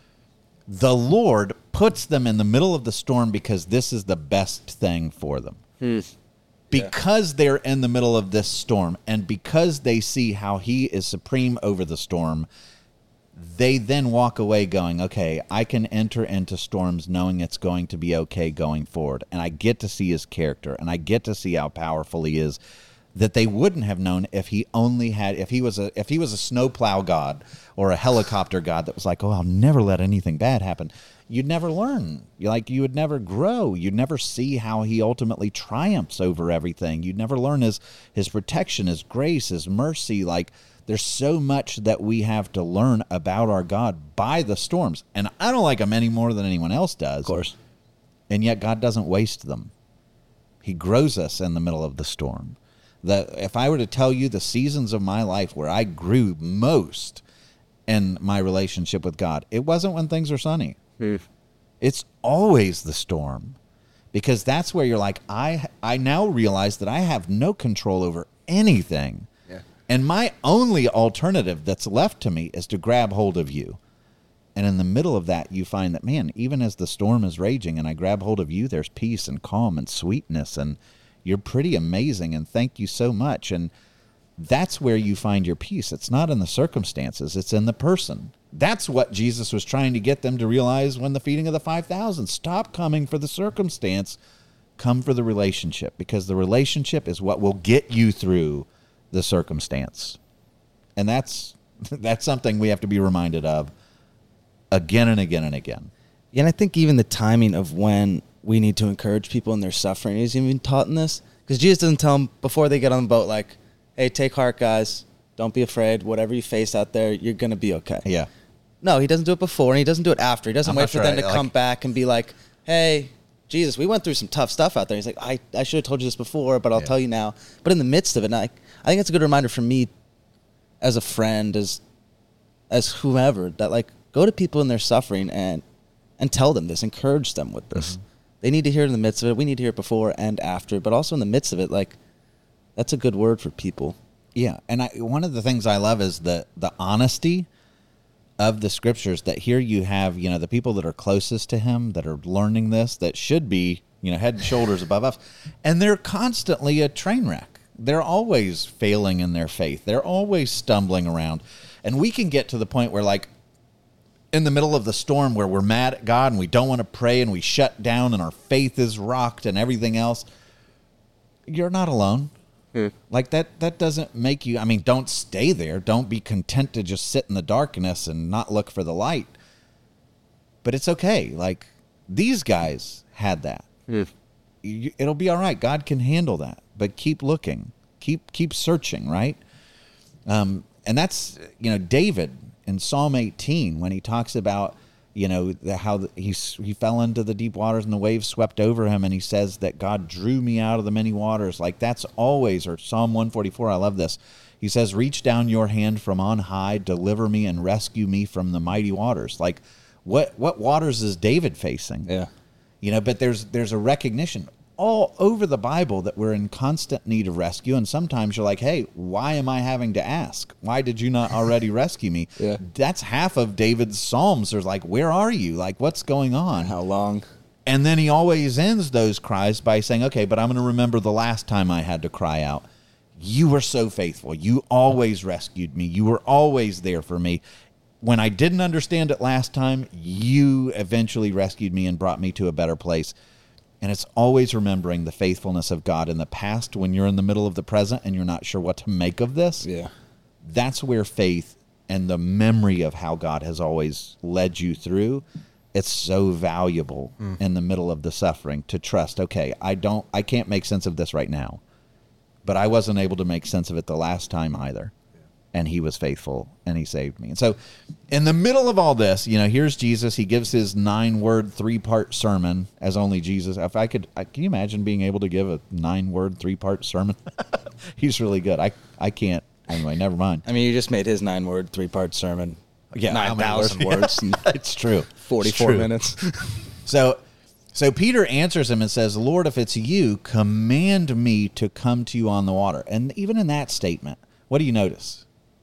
The Lord puts them in the middle of the storm because this is the best thing for them. Hmm. Because yeah. they're in the middle of this storm, and because they see how he is supreme over the storm, they then walk away going, okay, I can enter into storms knowing it's going to be okay going forward. And I get to see his character, and I get to see how powerful he is, that they wouldn't have known if he only had, if he was a, if he was a snowplow god or a helicopter god that was like, oh, I'll never let anything bad happen. You'd never learn. You like, you would never grow. You'd never see how he ultimately triumphs over everything. You'd never learn his, his protection, his grace, his mercy. Like, there's so much that we have to learn about our God by the storms. And I don't like them any more than anyone else does. Of course. And yet God doesn't waste them. He grows us in the middle of the storm. That if I were to tell you the seasons of my life where I grew most in my relationship with God, it wasn't when things are sunny. Mm. It's always the storm. Because that's where you're like, I I now realize that I have no control over anything. Yeah. And my only alternative that's left to me is to grab hold of you. And in the middle of that, you find that, man, even as the storm is raging and I grab hold of you, there's peace and calm and sweetness, and you're pretty amazing, and thank you so much. And that's where you find your peace. It's not in the circumstances. It's in the person. That's what Jesus was trying to get them to realize when the feeding of the five thousand. Stop coming for the circumstance. Come for the relationship, because the relationship is what will get you through the circumstance. And that's that's something we have to be reminded of again and again and again. Yeah, and I think even the timing of when we need to encourage people in their suffering is even taught in this. Because Jesus doesn't tell them before they get on the boat, like, hey, take heart, guys. Don't be afraid. Whatever you face out there, you're going to be okay. Yeah. No, he doesn't do it before, and he doesn't do it after. He doesn't I'm wait for sure them to I, come like, back and be like, hey, Jesus, we went through some tough stuff out there. He's like, I, I should have told you this before, but I'll yeah. tell you now. But in the midst of it, and I, I think it's a good reminder for me as a friend, as as whomever, that, like, go to people in their suffering and and tell them this, encourage them with this. Mm-hmm. They need to hear it in the midst of it. We need to hear it before and after, but also in the midst of it. Like, that's a good word for people. Yeah, and I, one of the things I love is the the honesty of the scriptures, that here you have, you know, the people that are closest to him that are learning this, that should be, you know, head and shoulders above us, and they're constantly a train wreck. They're always failing in their faith. They're always stumbling around. And we can get to the point where, like, in the middle of the storm where we're mad at God and we don't want to pray and we shut down and our faith is rocked and everything else, you're not alone. Hmm. Like, that that doesn't make you, I mean, don't stay there. Don't be content to just sit in the darkness and not look for the light. But it's okay. Like, these guys had that. Hmm. You, it'll be all right. God can handle that. But keep looking. Keep keep searching, right? Um, and that's, you know, David in Psalm eighteen, when he talks about, you know, the, how the, he, he fell into the deep waters and the waves swept over him, and he says that God drew me out of the many waters. Like, that's always, or Psalm one forty-four, I love this. He says, reach down your hand from on high, deliver me and rescue me from the mighty waters. Like, what what waters is David facing? Yeah. You know, but there's there's a recognition all over the Bible that we're in constant need of rescue. And sometimes you're like, hey, why am I having to ask? Why did you not already rescue me? Yeah. That's half of David's Psalms. There's like, where are you? Like, what's going on? How long? And then he always ends those cries by saying, okay, but I'm going to remember the last time I had to cry out. You were so faithful. You always rescued me. You were always there for me. When I didn't understand it last time, you eventually rescued me and brought me to a better place. And it's always remembering the faithfulness of God in the past when you're in the middle of the present and you're not sure what to make of this. Yeah. That's where faith and the memory of how God has always led you through, it's so valuable mm. in the middle of the suffering to trust, okay, I don't, I can't make sense of this right now, but I wasn't able to make sense of it the last time either. And he was faithful, and he saved me. And so in the middle of all this, you know, here's Jesus. He gives his nine-word, three-part sermon, as only Jesus. If I could, I, can you imagine being able to give a nine-word, three-part sermon? He's really good. I, I can't. Anyway, never mind. I mean, you just made his nine-word, three-part sermon. Yeah, nine thousand words. It's true. forty-four it's true. minutes. so, so Peter answers him and says, Lord, if it's you, command me to come to you on the water. And even in that statement, what do you notice?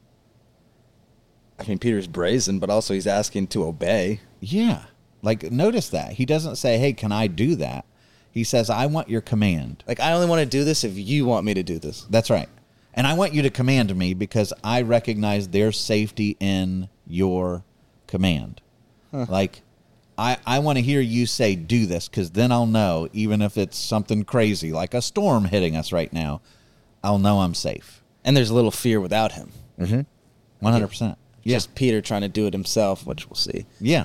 I mean, Peter's brazen, but also he's asking to obey. Yeah. Like, notice that. He doesn't say, hey, can I do that? He says, I want your command. Like, I only want to do this if you want me to do this. That's right. And I want you to command me because I recognize there's safety in your command. Huh. Like, I, I want to hear you say, do this, because then I'll know, even if it's something crazy, like a storm hitting us right now, I'll know I'm safe. And there's a little fear without him. Mm-hmm. one hundred percent. Yeah. Just Peter trying to do it himself, which we'll see. Yeah.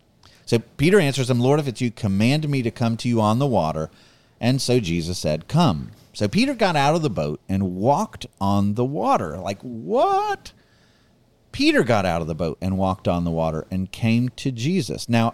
So Peter answers him, Lord, if it's you, command me to come to you on the water. And so Jesus said, come. So Peter got out of the boat and walked on the water. Like, what? Peter got out of the boat and walked on the water and came to Jesus. Now,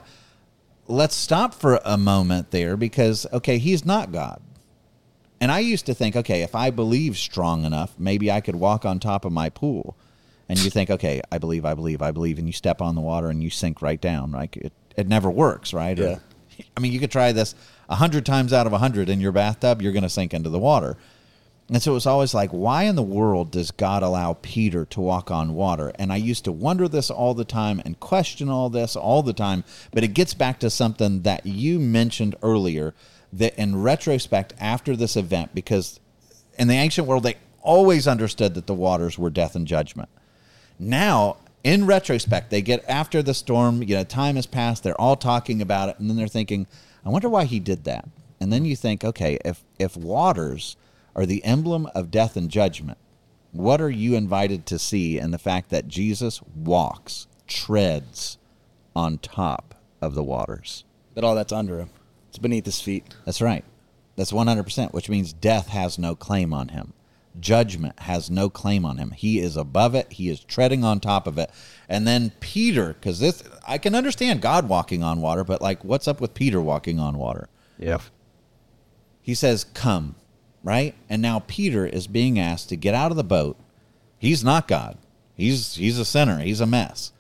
let's stop for a moment there because, okay, he's not God. And I used to think, okay, if I believe strong enough, maybe I could walk on top of my pool. And you think, okay, I believe, I believe, I believe, and you step on the water and you sink right down. Like it, it never works, right? Yeah. Or, I mean, you could try this a hundred times out of a hundred in your bathtub, you're going to sink into the water. And so it was always like, why in the world does God allow Peter to walk on water? And I used to wonder this all the time and question all this all the time. But it gets back to something that you mentioned earlier, that in retrospect, after this event, because in the ancient world, they always understood that the waters were death and judgment. Now, in retrospect, they get after the storm, you know, time has passed, they're all talking about it, and then they're thinking, I wonder why he did that. And then you think, okay, if if waters are the emblem of death and judgment, what are you invited to see in the fact that Jesus walks, treads on top of the waters? That all that's under him. It's beneath his feet. That's right. That's one hundred percent, which means death has no claim on him. Judgment has no claim on him. He is above it. He is treading on top of it. And then Peter, because this, I can understand God walking on water, but like, what's up with Peter walking on water? Yeah. He says, come, right? And now Peter is being asked to get out of the boat. He's not God. He's he's a sinner. He's a mess.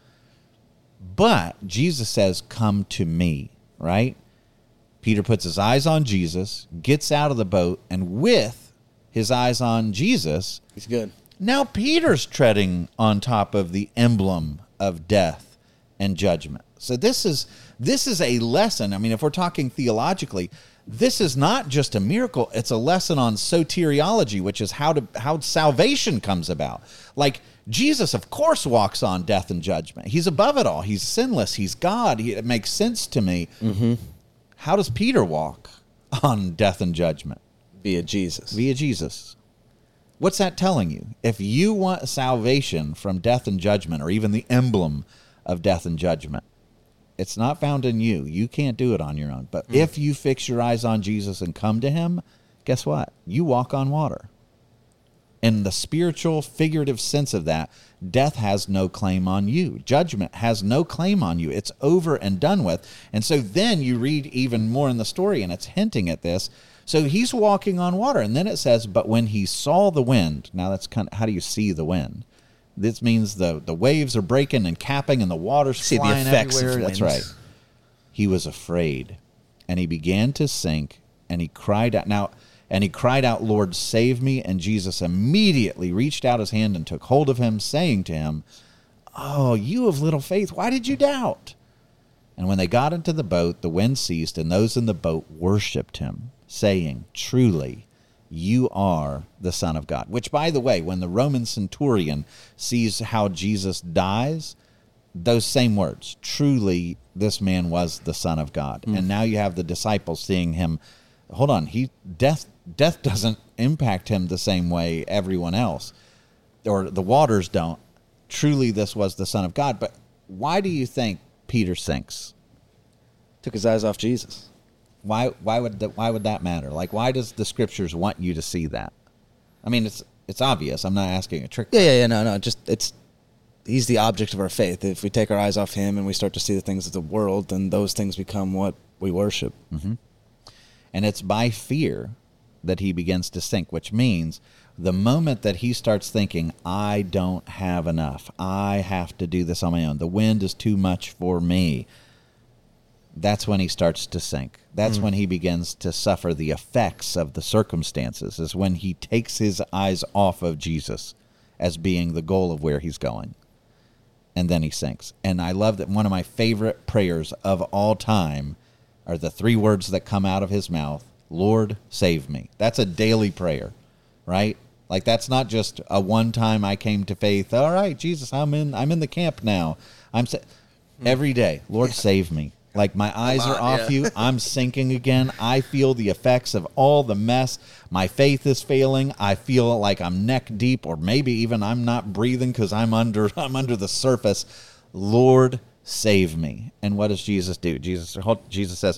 But Jesus says, come to me, right? Peter puts his eyes on Jesus, gets out of the boat, and with his eyes on Jesus, he's good. Now Peter's treading on top of the emblem of death and judgment. So this is this is a lesson. I mean, if we're talking theologically, this is not just a miracle. It's a lesson on soteriology, which is how to how salvation comes about. Like, Jesus, of course, walks on death and judgment. He's above it all. He's sinless. He's God. He, it makes sense to me. Mm-hmm. How does Peter walk on death and judgment? Via Jesus. Via Jesus. What's that telling you? If you want salvation from death and judgment, or even the emblem of death and judgment, it's not found in you. You can't do it on your own. But mm. if you fix your eyes on Jesus and come to him, guess what? You walk on water. In the spiritual, figurative sense of that, death has no claim on you. Judgment has no claim on you. It's over and done with. And so then you read even more in the story, and it's hinting at this. So he's walking on water. And then it says, but when he saw the wind, now that's kind of, how do you see the wind? This means the, the waves are breaking and capping and the water's see flying the effects everywhere. Of That's right. He was afraid, and he began to sink, and he cried out. Now, and he cried out, Lord, save me. And Jesus immediately reached out his hand and took hold of him, saying to him, oh, you of little faith, why did you doubt? And when they got into the boat, the wind ceased, and those in the boat worshipped him, saying, truly, you are the Son of God. Which, by the way, when the Roman centurion sees how Jesus dies, those same words, truly, this man was the Son of God. Mm. And now you have the disciples seeing him. Hold on, he death death doesn't impact him the same way everyone else, or the waters don't. Truly, this was the Son of God. But why do you think Peter sinks? Took his eyes off Jesus. Why why would that why would that matter? Like, why does the scriptures want you to see that? I mean, it's it's obvious. I'm not asking a trick. Yeah, yeah, yeah. No, no. Just it's he's the object of our faith. If we take our eyes off him and we start to see the things of the world, then those things become what we worship. Mm-hmm. And it's by fear that he begins to sink, which means the moment that he starts thinking, I don't have enough, I have to do this on my own, the wind is too much for me, that's when he starts to sink. That's mm. when he begins to suffer the effects of the circumstances, is when he takes his eyes off of Jesus as being the goal of where he's going. And then he sinks. And I love that one of my favorite prayers of all time are the three words that come out of his mouth, Lord, save me. That's a daily prayer, right? Like, that's not just a one time I came to faith. All right, Jesus, I'm in I'm in the camp now. I'm sa-. Every day, Lord, yeah. save me. Like, my eyes on, are off yeah. you. I'm sinking again. I feel the effects of all the mess. My faith is failing. I feel like I'm neck deep, or maybe even I'm not breathing because I'm under I'm under the surface. Lord, save me. And what does Jesus do? Jesus Jesus says,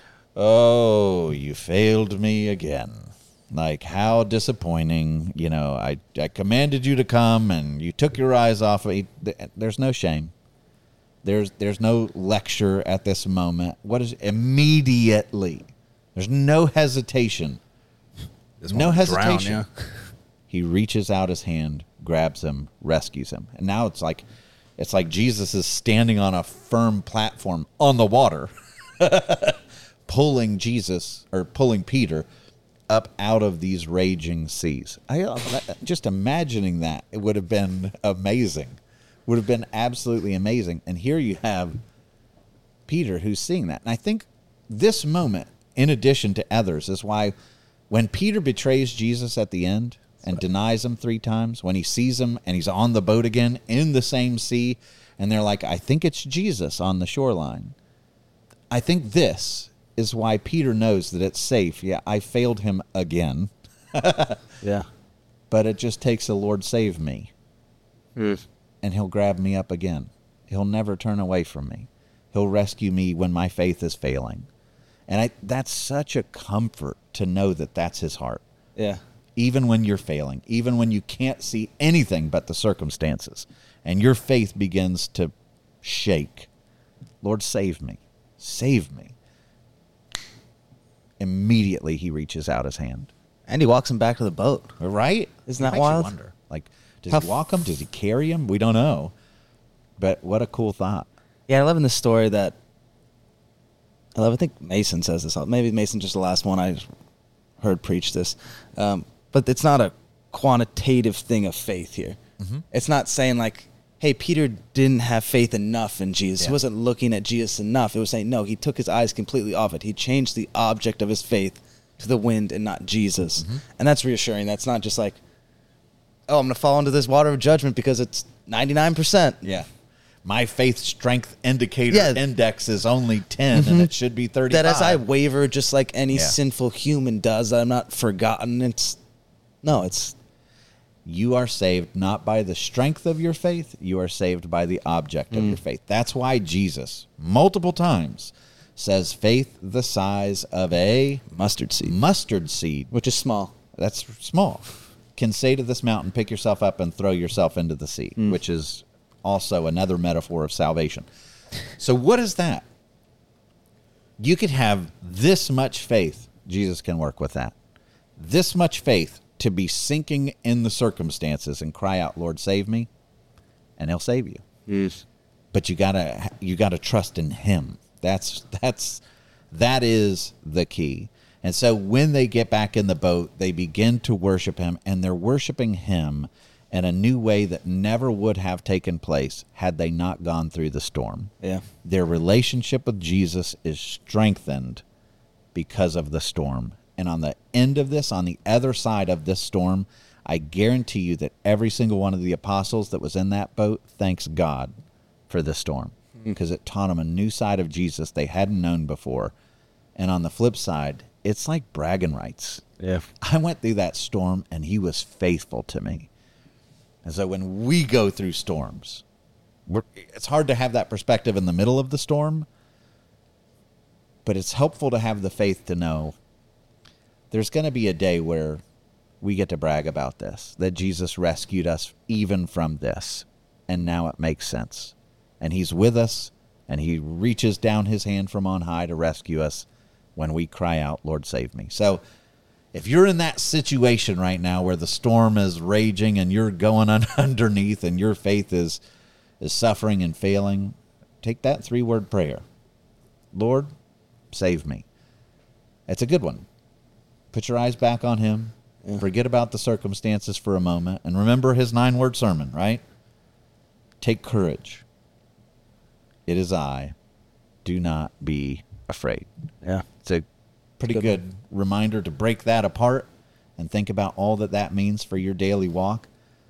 oh, you failed me again. Like, how disappointing. You know, I, I commanded you to come and you took your eyes off of me. There's no shame. There's there's no lecture at this moment. What is immediately? There's no hesitation. No hesitation. Drown, yeah. He reaches out his hand, grabs him, rescues him. And now it's like it's like Jesus is standing on a firm platform on the water, pulling Jesus or pulling Peter up out of these raging seas. I just imagining that, it would have been amazing. Would have been absolutely amazing. And here you have Peter who's seeing that. And I think this moment, in addition to others, is why when Peter betrays Jesus at the end and right. denies him three times, when he sees him and he's on the boat again in the same sea, and they're like, I think it's Jesus on the shoreline. I think this is why Peter knows that it's safe. Yeah, I failed him again. yeah. But it just takes the Lord save me. Mm. And he'll grab me up again. He'll never turn away from me. He'll rescue me when my faith is failing. And I, that's such a comfort to know that that's his heart. Yeah. Even when you're failing, even when you can't see anything but the circumstances, and your faith begins to shake, Lord, save me. Save me. Immediately he reaches out his hand. And he walks him back to the boat. Right? Isn't that wild? You wonder. Like, does How he walk him? Does he carry him? We don't know. But what a cool thought. Yeah, I love in the story that, I love, I think Mason says this. Maybe Mason's just the last one I heard preach this. Um, but it's not a quantitative thing of faith here. Mm-hmm. It's not saying like, hey, Peter didn't have faith enough in Jesus. Yeah. He wasn't looking at Jesus enough. It was saying, no, he took his eyes completely off it. He changed the object of his faith to the wind and not Jesus. Mm-hmm. And that's reassuring. That's not just like, oh, I'm going to fall into this water of judgment because it's ninety-nine percent. Yeah. My faith strength indicator Yeah. index is only ten, mm-hmm. and it should be thirty-five. That as I waver, just like any Yeah. sinful human does, I'm not forgotten. It's, no, it's... You are saved not by the strength of your faith. You are saved by the object of mm. your faith. That's why Jesus, multiple times, says faith the size of a mustard seed. Mustard seed. Which is small. That's small. Can say to this mountain, pick yourself up and throw yourself into the sea, mm. which is also another metaphor of salvation. So what is that? You could have this much faith. Jesus can work with that. This much faith to be sinking in the circumstances and cry out, Lord, save me, and he'll save you. Yes. But you gotta you gotta trust in him. That's that's that is the key. And so when they get back in the boat, they begin to worship him, and they're worshiping him in a new way that never would have taken place had they not gone through the storm. Yeah. Their relationship with Jesus is strengthened because of the storm. And on the end of this, on the other side of this storm, I guarantee you that every single one of the apostles that was in that boat thanks God for the storm, because it taught them a new side of Jesus they hadn't known before. And on the flip side, it's like bragging rights. Yeah. I went through that storm, and he was faithful to me. And so when we go through storms, we're, it's hard to have that perspective in the middle of the storm, but it's helpful to have the faith to know there's going to be a day where we get to brag about this, that Jesus rescued us even from this, and now it makes sense. And he's with us, and he reaches down his hand from on high to rescue us when we cry out, Lord, save me. So if you're in that situation right now where the storm is raging and you're going on underneath and your faith is is suffering and failing, take that three-word prayer. Lord, save me. It's a good one. Put your eyes back on him. Yeah. Forget about the circumstances for a moment. And remember his nine-word sermon, right? Take courage. It is I. Do not be afraid. Yeah. It's a pretty good, good reminder to break that apart and think about all that that means for your daily walk.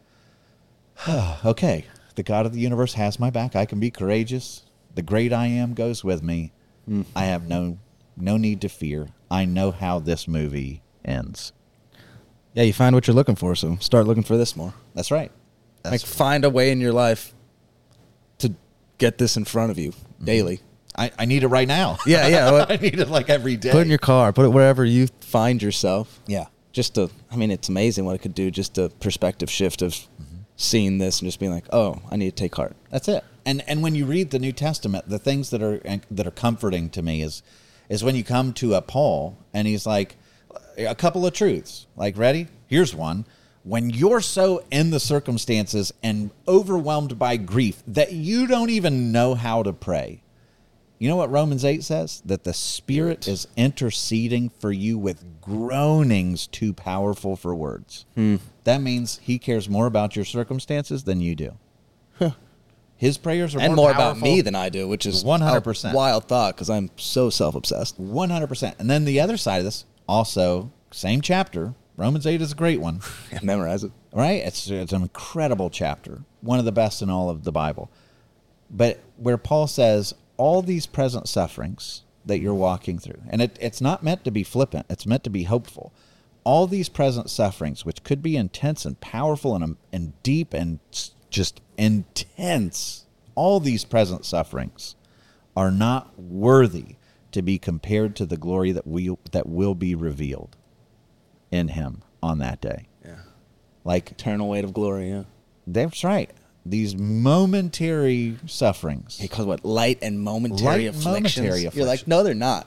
Okay. The God of the universe has my back. I can be courageous. The great I am goes with me. Mm. I have no no need to fear. I know how this movie ends. Yeah, you find what you're looking for, so start looking for this more. That's right. That's like, find a way in your life to get this in front of you mm-hmm. daily. I, I need it right now. Yeah, yeah. I need it like every day. Put it in your car. Put it wherever you find yourself. Yeah. Just to, I mean, it's amazing what it could do, just a perspective shift of mm-hmm. seeing this and just being like, oh, I need to take heart. That's it. And and when you read the New Testament, the things that are that are comforting to me is is when you come to a Paul and he's like, a couple of truths. Like, ready? Here's one. When you're so in the circumstances and overwhelmed by grief that you don't even know how to pray, you know what Romans eight says? That the Spirit is interceding for you with groanings too powerful for words. Hmm. That means he cares more about your circumstances than you do. Huh. His prayers are and more more powerful. about me than I do, which is one hundred percent a wild thought because I'm so self-obsessed. one hundred percent. And then the other side of this, also, same chapter, Romans eight is a great one. Memorize it. Right? It's, it's an incredible chapter, one of the best in all of the Bible. But where Paul says, all these present sufferings that you're walking through, and it, it's not meant to be flippant, it's meant to be hopeful. All these present sufferings, which could be intense and powerful and, and deep and just intense, all these present sufferings are not worthy to be compared to the glory that we that will be revealed in him on that day. Yeah. Like eternal weight of glory, yeah. That's right. These momentary sufferings. He calls what? Light and momentary, Light afflictions. momentary You're like, no, they're not.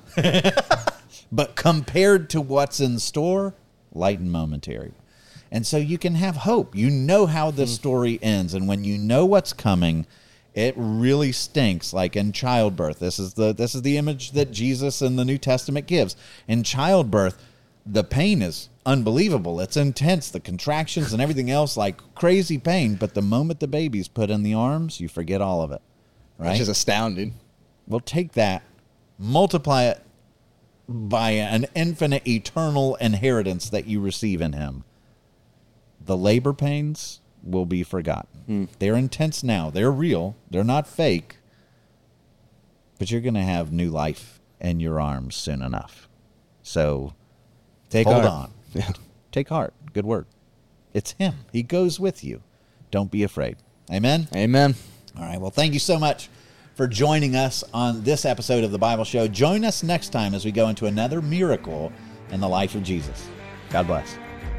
But compared to what's in store, light and momentary. And so you can have hope. You know how the story ends. And when you know what's coming, it really stinks. Like in childbirth. This is the this is the image that Jesus in the New Testament gives. In childbirth, the pain is unbelievable. It's intense. The contractions and everything else, like crazy pain. But the moment the baby's put in the arms, you forget all of it. Right? Which is astounding. Well, take that, multiply it by an infinite, eternal inheritance that you receive in him. The labor pains will be forgotten. Hmm. They're intense now. They're real. They're not fake. But you're going to have new life in your arms soon enough. So Take hold heart. on. Yeah. Take heart. Good word. It's him. He goes with you. Don't be afraid. Amen? Amen. All right. Well, thank you so much for joining us on this episode of the Bible Show. Join us next time as we go into another miracle in the life of Jesus. God bless.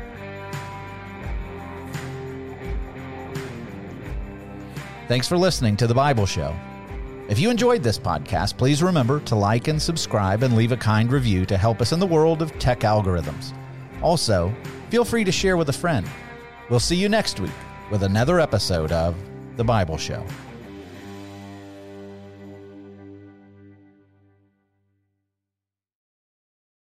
Thanks for listening to the Bible Show. If you enjoyed this podcast, please remember to like and subscribe and leave a kind review to help us in the world of tech algorithms. Also, feel free to share with a friend. We'll see you next week with another episode of The Bible Show.